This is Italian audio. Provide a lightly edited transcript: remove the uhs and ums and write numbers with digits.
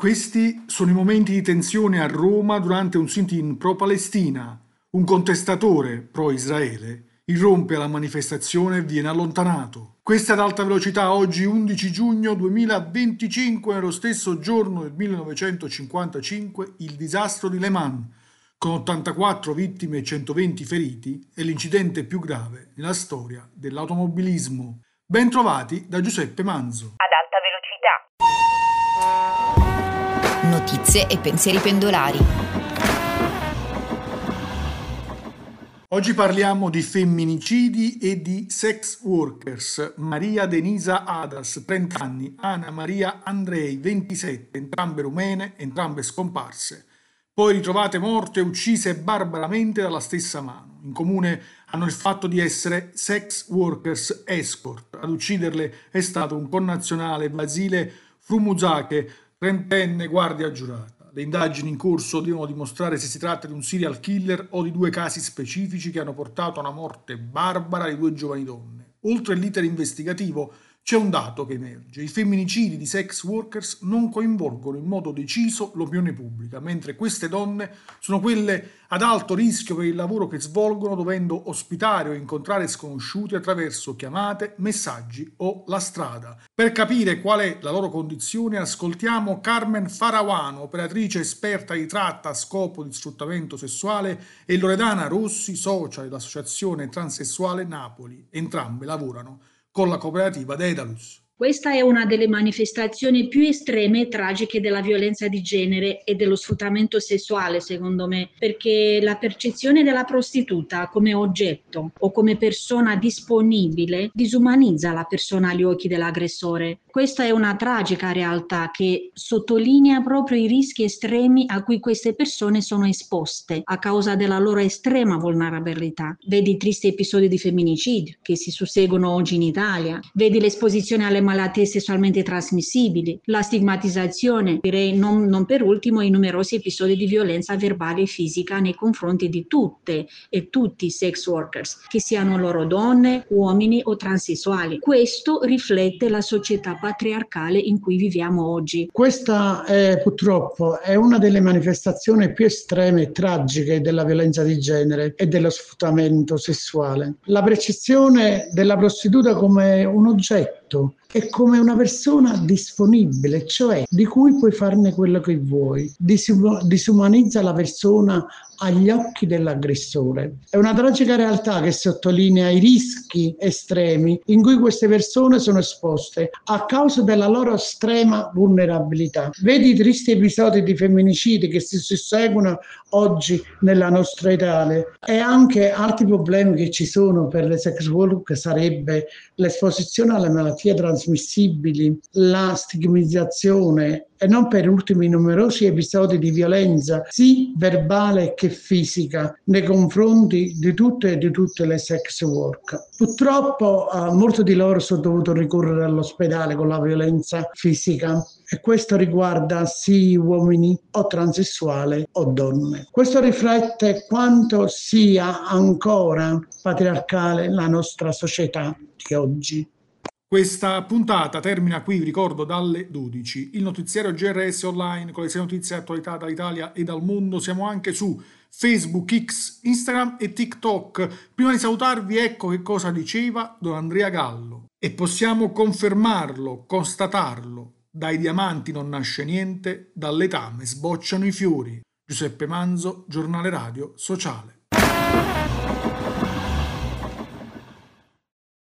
Questi sono i momenti di tensione a Roma durante un sit-in pro-Palestina. Un contestatore pro-Israele irrompe la manifestazione e viene allontanato. Questa è ad alta velocità oggi 11 giugno 2025, nello stesso giorno del 1955, il disastro di Le Mans, con 84 vittime e 120 feriti, è l'incidente più grave nella storia dell'automobilismo. Ben trovati da Giuseppe Manzo. Ad alta velocità. Notizie e pensieri pendolari. Oggi parliamo di femminicidi e di sex workers. Maria Denisa Adas, 30 anni, Anna Maria Andrei, 27, entrambe rumene, entrambe scomparse, poi ritrovate morte e uccise barbaramente dalla stessa mano. In comune hanno il fatto di essere sex workers escort. Ad ucciderle è stato un connazionale, Basile Frumuzake, trentenne guardia giurata. Le indagini in corso devono dimostrare se si tratta di un serial killer o di due casi specifici che hanno portato a una morte barbara di due giovani donne. Oltre all'iter investigativo c'è un dato che emerge: i femminicidi di sex workers non coinvolgono in modo deciso l'opinione pubblica, mentre queste donne sono quelle ad alto rischio per il lavoro che svolgono, dovendo ospitare o incontrare sconosciuti attraverso chiamate, messaggi o la strada. Per capire qual è la loro condizione ascoltiamo Carmen Faraguano, operatrice esperta di tratta a scopo di sfruttamento sessuale, e Loredana Rossi, socia dell'Associazione Transessuale Napoli. Entrambe lavorano con la cooperativa Dedalus. Questa è una delle manifestazioni più estreme e tragiche della violenza di genere e dello sfruttamento sessuale, secondo me, perché la percezione della prostituta come oggetto o come persona disponibile disumanizza la persona agli occhi dell'aggressore. Questa è una tragica realtà che sottolinea proprio i rischi estremi a cui queste persone sono esposte a causa della loro estrema vulnerabilità. Vedi i tristi episodi di femminicidio che si susseguono oggi in Italia, vedi l'esposizione alle malattie sessualmente trasmissibili, la stigmatizzazione, direi non per ultimo i numerosi episodi di violenza verbale e fisica nei confronti di tutte e tutti i sex workers, che siano loro donne, uomini o transessuali. Questo riflette la società patriarcale in cui viviamo oggi. Questa purtroppo è una delle manifestazioni più estreme e tragiche della violenza di genere e dello sfruttamento sessuale. La percezione della prostituta come un oggetto e come una persona disponibile, cioè di cui puoi farne quello che vuoi, disumanizza la persona agli occhi dell'aggressore. È una tragica realtà che sottolinea i rischi estremi in cui queste persone sono esposte a causa della loro estrema vulnerabilità. Vedi i tristi episodi di femminicidi che si susseguono oggi nella nostra Italia, e anche altri problemi che ci sono per le sex worker sarebbe l'esposizione alle malattie trasmissibili, la stigmatizzazione e non per ultimi i numerosi episodi di violenza sia verbale che fisica nei confronti di tutte le sex worker. Purtroppo molti di loro sono dovuti ricorrere all'ospedale con la violenza fisica, e questo riguarda sia uomini o transessuali o donne. Questo riflette quanto sia ancora patriarcale la nostra società di oggi. Questa puntata termina qui, vi ricordo, dalle 12. Il notiziario GRS Online con le 6 notizie e attualità dall'Italia e dal mondo. Siamo anche su Facebook, X, Instagram e TikTok. Prima di salutarvi, ecco che cosa diceva Don Andrea Gallo. E possiamo confermarlo, constatarlo. Dai diamanti non nasce niente, dal letame sbocciano i fiori. Giuseppe Manzo, Giornale Radio Sociale.